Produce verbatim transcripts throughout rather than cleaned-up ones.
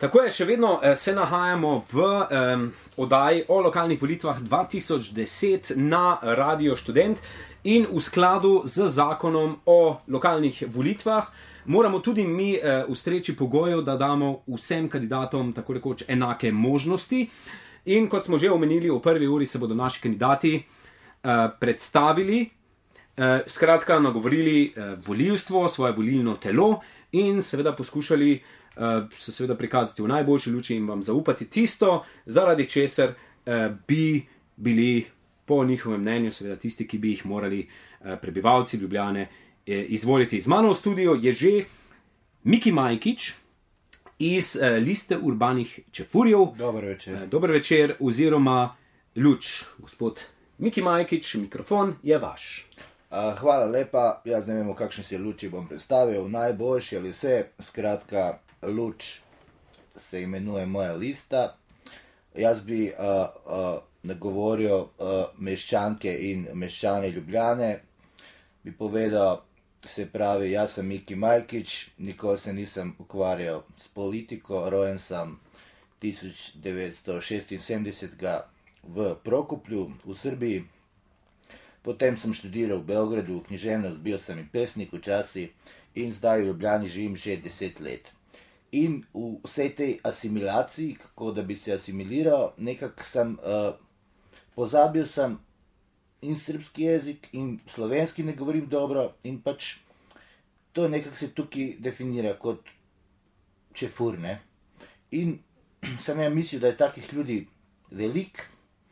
Tako je, še vedno eh, se nahajamo v eh, oddaji o lokalnih volitvah dva tisoč deset na Radio Študent in v skladu z zakonom o lokalnih volitvah moramo tudi mi eh, ustreči pogojev, da damo vsem kandidatom tako rekoč enake možnosti. In kot smo že omenili, v prvi uri se bodo naši kandidati eh, predstavili, eh, skratka nagovorili eh, volivstvo, svoje volilno telo in seveda poskušali Uh, se seveda prikazati v najboljši luči in vam zaupati tisto, zaradi česar uh, bi bili po njihovem mnenju seveda tisti, ki bi jih morali uh, prebivalci Ljubljane eh, izvoliti. Z mano v studiu je že Miki Majkič iz uh, liste urbanih čefurjev. Dober večer. Uh, dober večer oziroma luč. Gospod Miki Majkič, mikrofon je vaš. Uh, hvala lepa, jaz ne vem, v kakšni si luči bom predstavil, najboljši ali vse, skratka, luč se imenuje moja lista. Jaz bi uh, uh, nagovoril uh, meščanke in meščane Ljubljane, bi povedal, se pravi, jaz sem Miki Majkič, nikoli se nisem ukvarjal s politiko, rojen sem tisoč devetsto šestinsedemdeset v Prokuplju v Srbiji, potem sem študiral v Beogradu književnost, bil sem in pesnik včasih in zdaj v Ljubljani živim že deset let. In v vsej tej asimilaciji, kako da bi se asimiliral, nekako sem, uh, pozabil sem in srbski jezik in slovenski ne govorim dobro in pač to nekako se tukaj definira kot čefur, ne. In sem ja mislil, da je takih ljudi velik,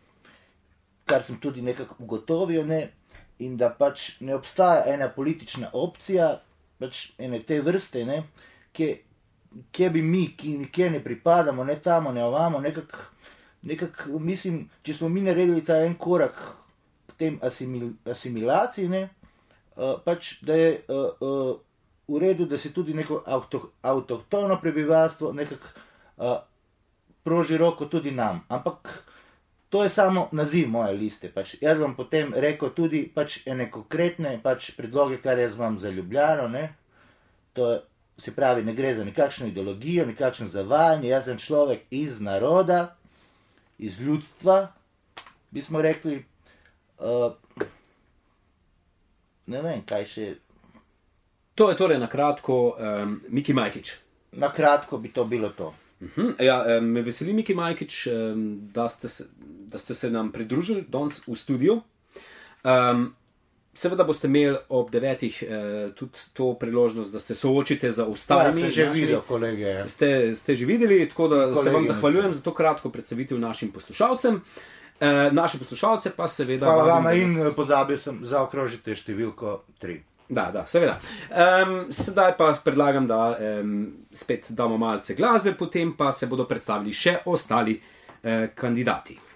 kar sem tudi nekako ugotovil, ne, in da pač ne obstaja ena politična opcija, pač ene te vrste, ne, ki kje bi mi, ki nikjer ne pripadamo, ne tamo, ne ovamo, nekako, nekak, mislim, če smo mi naredili ta en korak k tem asimil, asimilaciji, ne, uh, pač, da je uh, uh, v redu, da se tudi neko avto, avtohtono prebivalstvo nekako uh, proži roko tudi nam. Ampak to je samo naziv moje liste. Pač, jaz vam potem rekel tudi pač ene konkretne pač predloge, kar jaz imam za Ljubljano, ne, to je, se pravi, ne gre za nekakšno ideologijo, nekakšno zavajanje, jaz sem človek iz naroda, iz ljudstva, bi smo rekli, uh, ne vem, kaj še... To je torej na kratko um, Miki Majkič. Na kratko bi to bilo to. Uh-huh. Ja, um, me veseli, Miki Majkič, um, da, ste se, da ste se nam pridružili danes v studiu. Um, Seveda boste imeli ob devetih eh, tudi to priložnost, da se soočite za ostalimi. Ja, ste že videli, kolege. Ste, ste že videli, tako da kolege, se vam zahvaljujem za to kratko predstavitev našim poslušalcem. Eh, naše poslušalce pa seveda... Hvala vama in nas... pozabil sem, zaokrožite številko tri. Da, da, seveda. Um, sedaj pa predlagam, da um, spet damo malce glasbe, potem pa se bodo predstavili še ostali eh, kandidati.